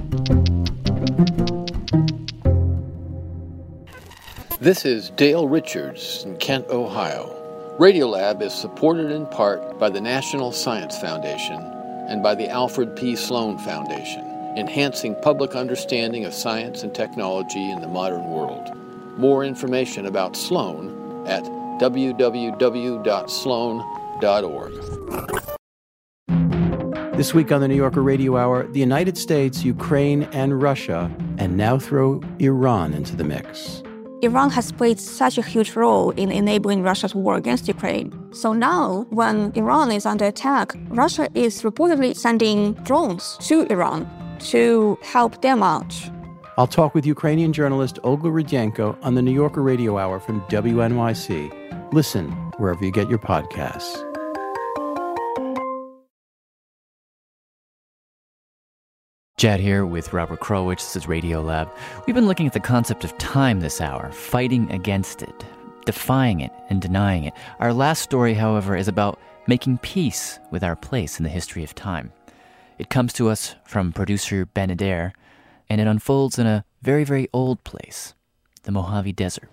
This is Dale Richards in Kent, Ohio. Radiolab is supported in part by the National Science Foundation and by the Alfred P. Sloan Foundation, enhancing public understanding of science and technology in the modern world. More information about Sloan at w w w dot sloan dot org. This week on the New Yorker Radio Hour, the United States, Ukraine, and Russia, and now throw Iran into the mix. Iran has played such a huge role in enabling Russia's war against Ukraine. So now, when Iran is under attack, Russia is reportedly sending drones to Iran to help them out. I'll talk with Ukrainian journalist Olga Rudyenko on the New Yorker Radio Hour from W N Y C. Listen wherever you get your podcasts. Jad here with Robert Krulwich. This is Radio Lab. We've been looking at the concept of time this hour, fighting against it, defying it, and denying it. Our last story, however, is about making peace with our place in the history of time. It comes to us from producer Ben Adair, and it unfolds in a very, very old place, the Mojave Desert.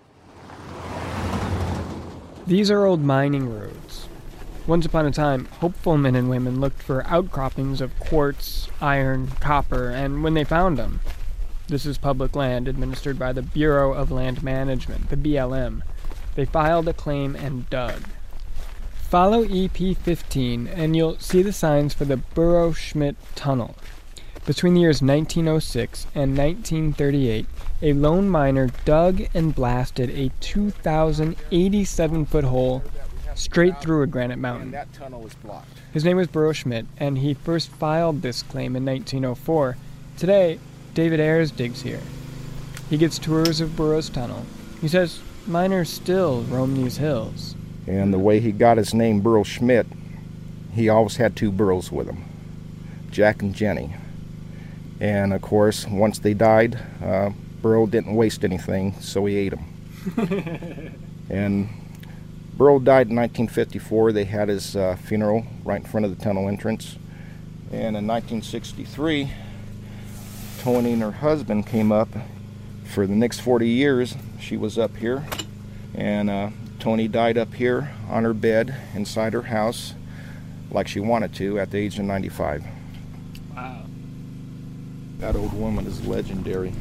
These are old mining roads. Once upon a time, hopeful men and women looked for outcroppings of quartz, iron, copper, and when they found them, this is public land administered by the Bureau of Land Management, the B L M, they filed a claim and dug. Follow E P fifteen and you'll see the signs for the Burro-Schmidt Tunnel. Between the years nineteen oh six and nineteen thirty-eight, a lone miner dug and blasted a two thousand eighty-seven foot hole straight through a granite mountain. That tunnel was blocked. His name was Burro-Schmidt, and he first filed this claim in nineteen oh four. Today, David Ayers digs here. He gets tours of Burro's tunnel. He says miners still roam these hills. And the way he got his name, Burro-Schmidt, he always had two burros with him, Jack and Jenny. And of course, once they died, uh, Burro didn't waste anything, so he ate them. And Burro died in nineteen fifty-four. They had his uh, funeral right in front of the tunnel entrance. And in nineteen sixty-three, Tony and her husband came up. For the next forty years, she was up here. And uh, Tony died up here on her bed inside her house like she wanted to at the age of ninety-five. Wow. That old woman is legendary.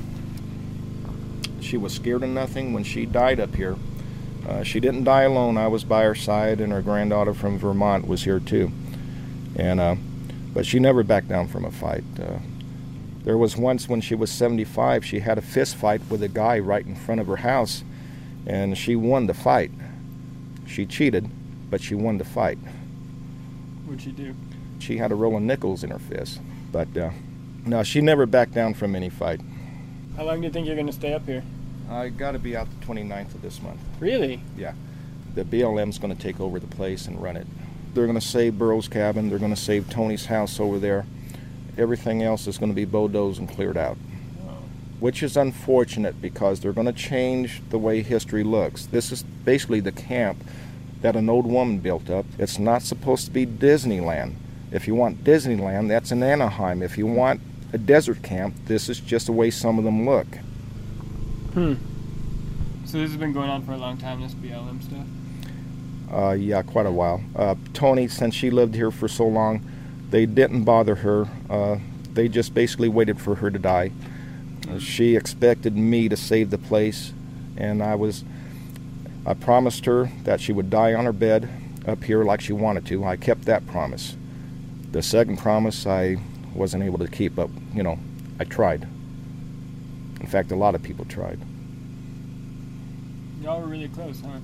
She was scared of nothing when she died up here. Uh, she didn't die alone. I was by her side, and her granddaughter from Vermont was here too. And uh, but she never backed down from a fight. Uh, there was once when she was seventy-five, she had a fist fight with a guy right in front of her house, and she won the fight. She cheated, but she won the fight. What'd she do? She had a roll of nickels in her fist. But uh, no, she never backed down from any fight. How long do you think you're going to stay up here? I got to be out the twenty-ninth of this month. Really? Yeah. The B L M's going to take over the place and run it. They're going to save Burro's cabin. They're going to save Tony's house over there. Everything else is going to be bulldozed and cleared out. Oh. Which is unfortunate because they're going to change the way history looks. This is basically the camp that an old woman built up. It's not supposed to be Disneyland. If you want Disneyland, that's in Anaheim. If you want a desert camp, this is just the way some of them look. Hmm. So this has been going on for a long time, this B L M stuff? Uh, yeah, quite a while. Uh, Tony, since she lived here for so long, they didn't bother her. Uh, they just basically waited for her to die. Uh, she expected me to save the place, and I was, I promised her that she would die on her bed up here like she wanted to. I kept that promise. The second promise I wasn't able to keep up. You know, I tried. In fact, a lot of people tried. Y'all were really close, huh?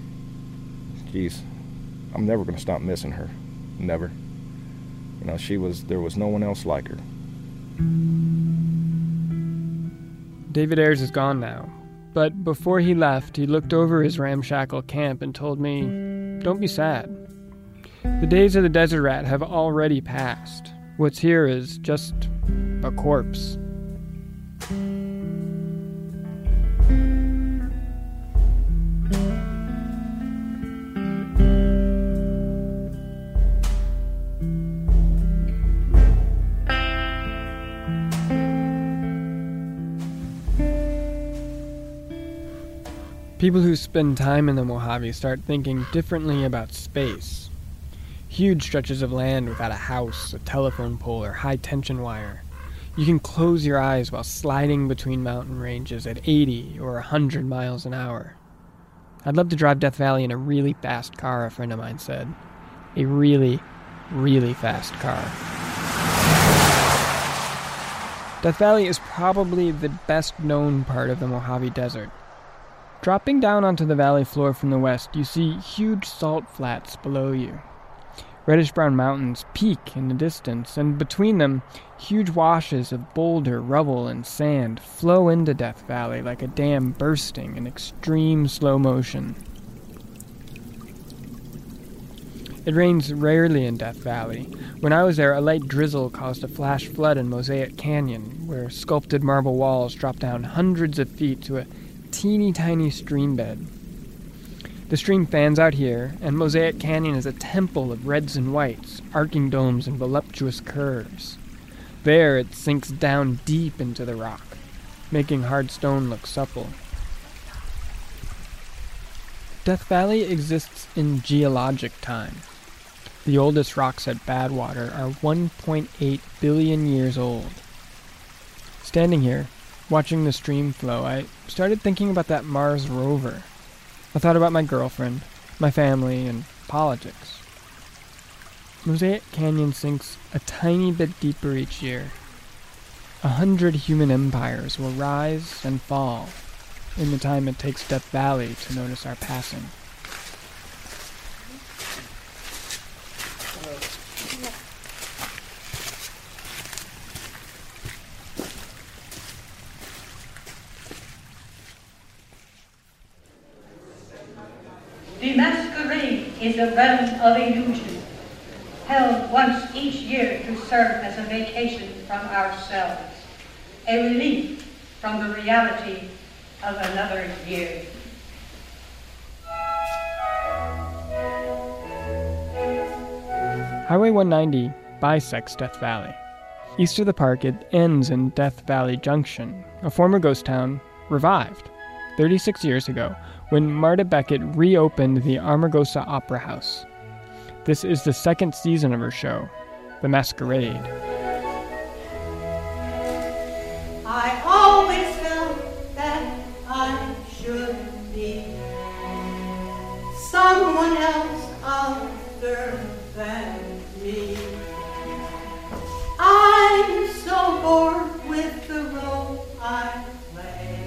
Jeez, I'm never going to stop missing her. Never. You know, she was, there was no one else like her. David Ayers is gone now. But before he left, he looked over his ramshackle camp and told me, "Don't be sad. The days of the desert rat have already passed. What's here is just a corpse." People who spend time in the Mojave start thinking differently about space. Huge stretches of land without a house, a telephone pole, or high-tension wire. You can close your eyes while sliding between mountain ranges at eighty or one hundred miles an hour. "I'd love to drive Death Valley in a really fast car," a friend of mine said. A really, really fast car. Death Valley is probably the best-known part of the Mojave Desert. Dropping down onto the valley floor from the west, you see huge salt flats below you. Reddish-brown mountains peak in the distance, and between them, huge washes of boulder, rubble, and sand flow into Death Valley like a dam bursting in extreme slow motion. It rains rarely in Death Valley. When I was there, a light drizzle caused a flash flood in Mosaic Canyon, where sculpted marble walls drop down hundreds of feet to a teeny tiny stream bed. The stream fans out here, and Mosaic Canyon is a temple of reds and whites, arcing domes and voluptuous curves. There, it sinks down deep into the rock, making hard stone look supple. Death Valley exists in geologic time. The oldest rocks at Badwater are one point eight billion years old. Standing here, watching the stream flow, I started thinking about that Mars rover. I thought about my girlfriend, my family, and politics. Mosaic Canyon sinks a tiny bit deeper each year. A hundred human empires will rise and fall in the time it takes Death Valley to notice our passing. The masquerade is a realm of illusion, held once each year to serve as a vacation from ourselves, a relief from the reality of another year. Highway one ninety bisects Death Valley. East of the park, it ends in Death Valley Junction, a former ghost town revived thirty-six years ago when Marta Beckett reopened the Amargosa Opera House. This is the second season of her show, The Masquerade. I always felt that I should be someone else other than me. I'm so bored with the role I play.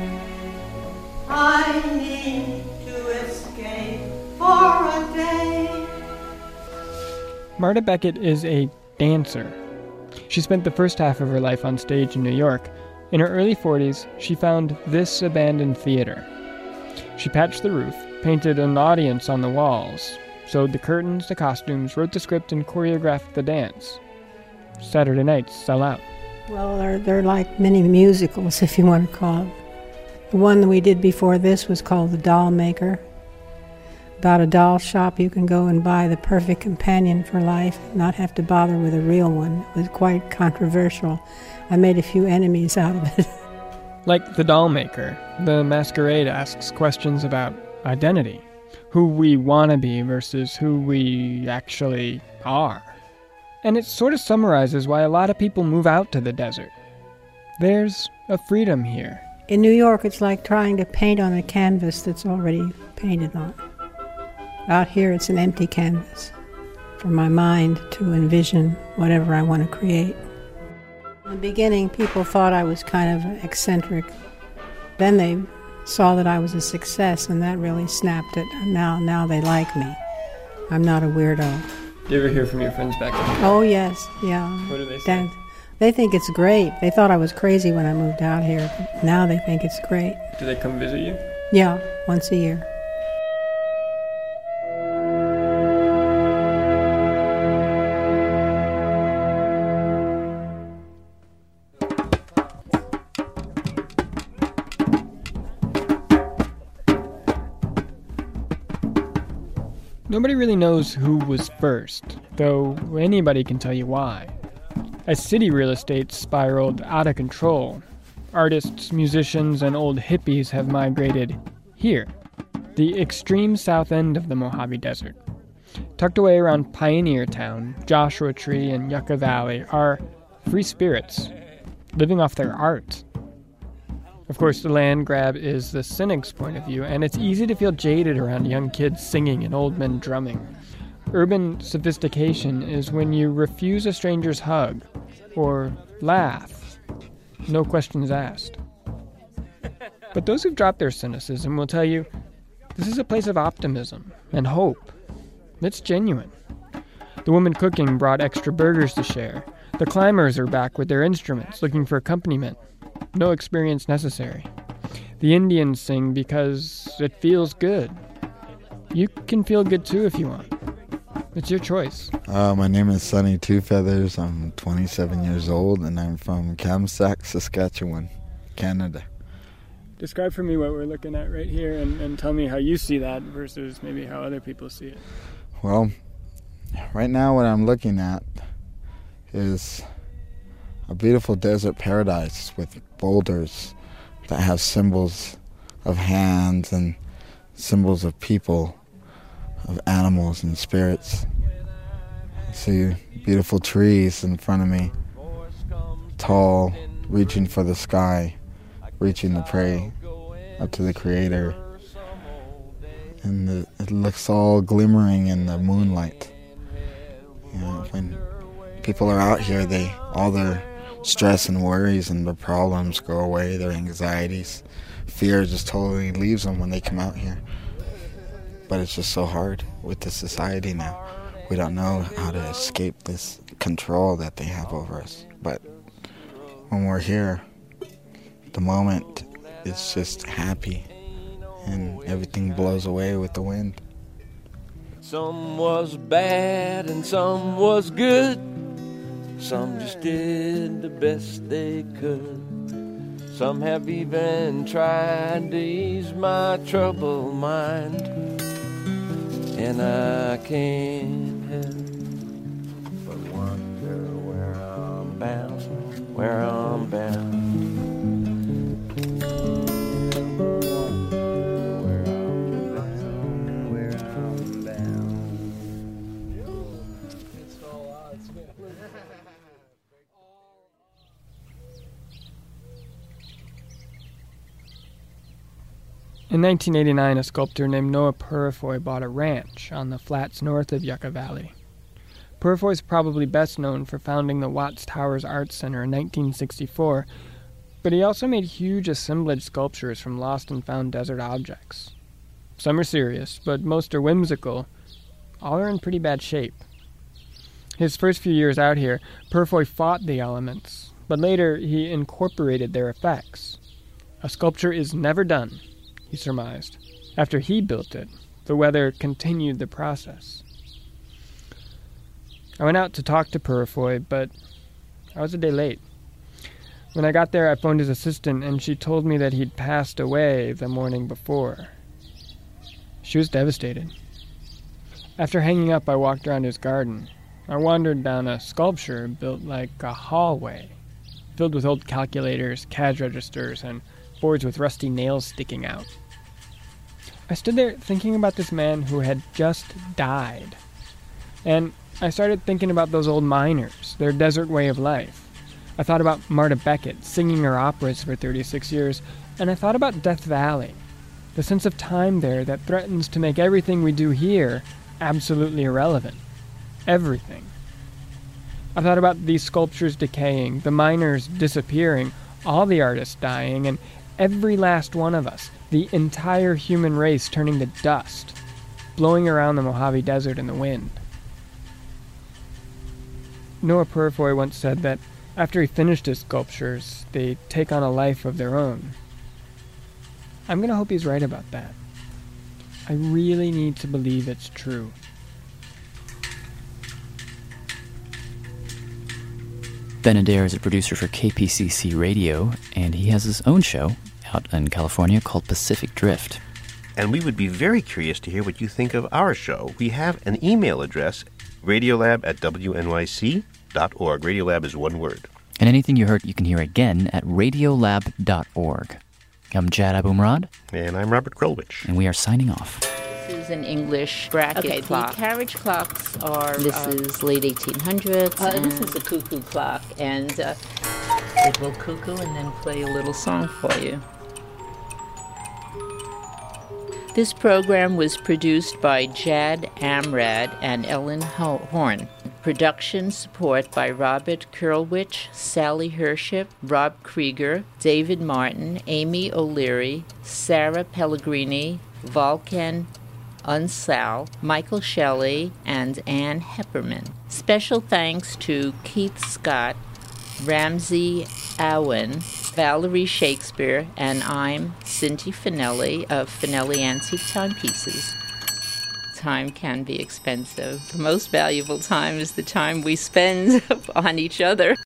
I need to escape for a day. Marta Beckett is a dancer. She spent the first half of her life on stage in New York. In her early forties, she found this abandoned theater. She patched the roof, painted an audience on the walls, sewed the curtains, the costumes, wrote the script, and choreographed the dance. Saturday nights sell out. Well, they're, they're like mini musicals, if you want to call it. The one that we did before this was called The Doll Maker. About a doll shop, you can go and buy the perfect companion for life, not have to bother with a real one. It was quite controversial. I made a few enemies out of it. Like The Doll Maker, The Masquerade asks questions about identity, who we want to be versus who we actually are. And it sort of summarizes why a lot of people move out to the desert. There's a freedom here. In New York, it's like trying to paint on a canvas that's already painted on. Out here, it's an empty canvas for my mind to envision whatever I want to create. In the beginning, people thought I was kind of eccentric. Then they saw that I was a success, and that really snapped it. And now, now they like me. I'm not a weirdo. Do you ever hear from your friends back home? Oh, yes, yeah. What do they say? That, they think it's great. They thought I was crazy when I moved out here, but now they think it's great. Do they come visit you? Yeah, once a year. Nobody really knows who was first, though anybody can tell you why. As city real estate spiraled out of control, artists, musicians, and old hippies have migrated here, the extreme south end of the Mojave Desert. Tucked away around Pioneer Town, Joshua Tree, and Yucca Valley are free spirits, living off their art. Of course, the land grab is the cynic's point of view, and it's easy to feel jaded around young kids singing and old men drumming. Urban sophistication is when you refuse a stranger's hug, or laugh, no questions asked. But those who've dropped their cynicism will tell you, this is a place of optimism and hope. It's genuine. The woman cooking brought extra burgers to share. The climbers are back with their instruments, looking for accompaniment. No experience necessary. The Indians sing because it feels good. You can feel good too if you want. It's your choice. Uh, my name is Sonny Two Feathers. I'm twenty-seven years old, and I'm from Kamsack, Saskatchewan, Canada. Describe for me what we're looking at right here, and, and tell me how you see that versus maybe how other people see it. Well, right now what I'm looking at is a beautiful desert paradise with boulders that have symbols of hands and symbols of people, of animals and spirits. I see beautiful trees in front of me, tall, reaching for the sky, reaching to pray up to the Creator. And the, it looks all glimmering in the moonlight. You know, when people are out here, they all their stress and worries and their problems go away, their anxieties. Fear just totally leaves them when they come out here. But it's just so hard with the society now. We don't know how to escape this control that they have over us. But when we're here, the moment is just happy, and everything blows away with the wind. Some was bad and some was good. Some just did the best they could. Some have even tried to ease my troubled mind, and I can't help but wonder where I'm bound, where I'm bound. In nineteen eighty-nine, a sculptor named Noah Purifoy bought a ranch on the flats north of Yucca Valley. Purifoy is probably best known for founding the Watts Towers Arts Center in nineteen sixty-four, but he also made huge assemblage sculptures from lost and found desert objects. Some are serious, but most are whimsical. All are in pretty bad shape. His first few years out here, Purifoy fought the elements, but later he incorporated their effects. A sculpture is never done, he surmised. After he built it, the weather continued the process. I went out to talk to Purifoy, but I was a day late. When I got there, I phoned his assistant, and she told me that he'd passed away the morning before. She was devastated. After hanging up, I walked around his garden. I wandered down a sculpture built like a hallway, filled with old calculators, cash registers, and boards with rusty nails sticking out. I stood there thinking about this man who had just died. And I started thinking about those old miners, their desert way of life. I thought about Marta Beckett singing her operas for thirty-six years, and I thought about Death Valley, the sense of time there that threatens to make everything we do here absolutely irrelevant. Everything. I thought about these sculptures decaying, the miners disappearing, all the artists dying, and every last one of us, the entire human race turning to dust, blowing around the Mojave Desert in the wind. Noah Purifoy once said that after he finished his sculptures, they take on a life of their own. I'm going to hope he's right about that. I really need to believe it's true. Ben Adair is a producer for K P C C Radio, and he has his own show out in California called Pacific Drift. And we would be very curious to hear what you think of our show. We have an email address, radiolab at w n y c dot org. Radiolab is one word. And anything you heard you can hear again at radiolab dot org. I'm Jad Abumrad. And I'm Robert Krulwich. And we are signing off. This is an English bracket okay, clock. The carriage clocks are... This uh, is late eighteen hundreds. Uh, this is a cuckoo clock, and uh, it will cuckoo and then play a little song for you. This program was produced by Jad Amrad and Ellen Horn. Production support by Robert Krulwich, Sally Hership, Rob Krieger, David Martin, Amy O'Leary, Sarah Pellegrini, Volkan Unsal, Michael Shelley, and Ann Hepperman. Special thanks to Keith Scott, Ramsey Owen, Valerie Shakespeare, and I'm Cindy Finelli of Finelli Antique Timepieces. Time can be expensive. The most valuable time is the time we spend on each other.